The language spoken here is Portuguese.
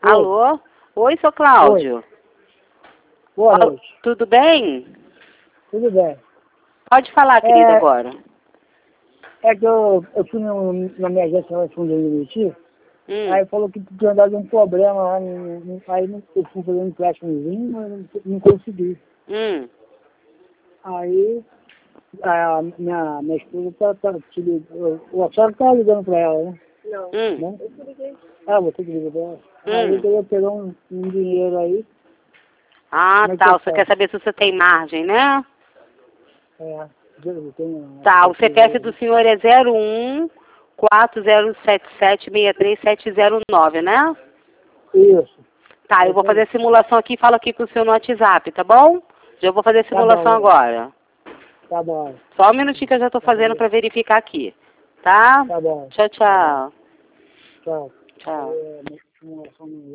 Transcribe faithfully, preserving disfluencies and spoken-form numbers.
Alô? Oi, seu Cláudio. Oi. Boa Ó, noite. tudo bem? Tudo bem. Pode falar, querida, É, agora. é que eu, eu fui no, na minha agência lá fundo de emitir, Hum. aí falou que tinha dado um problema lá, no, no, aí não- eu fui fazer um empréstimozinho, mas não, não consegui. Hum. Aí a minha, minha esposa tá, tá te ligando, a senhora tá ligando pra ela, né? Hum. Não? Ah, você que liga pra ela. Aí eu Hum. queria pegar um, um dinheiro aí, Ah, como é que tá. eu Você quer faço? saber se você tem margem, né? É, eu tenho Tá, o C P F aplicativo do senhor é zero um quatro zero sete sete seis três sete zero nove, né? aí. Isso. Tá, É eu vou isso fazer aí. a simulação aqui e falo aqui com o senhor no WhatsApp, tá bom? Já vou fazer a Tá simulação bom, agora. tá bom. Só um minutinho que eu já tô fazendo pra verificar aqui. Tá? Tá bom. Tchau, Tá bom. tchau. Tchau. Tchau. É, uma simulação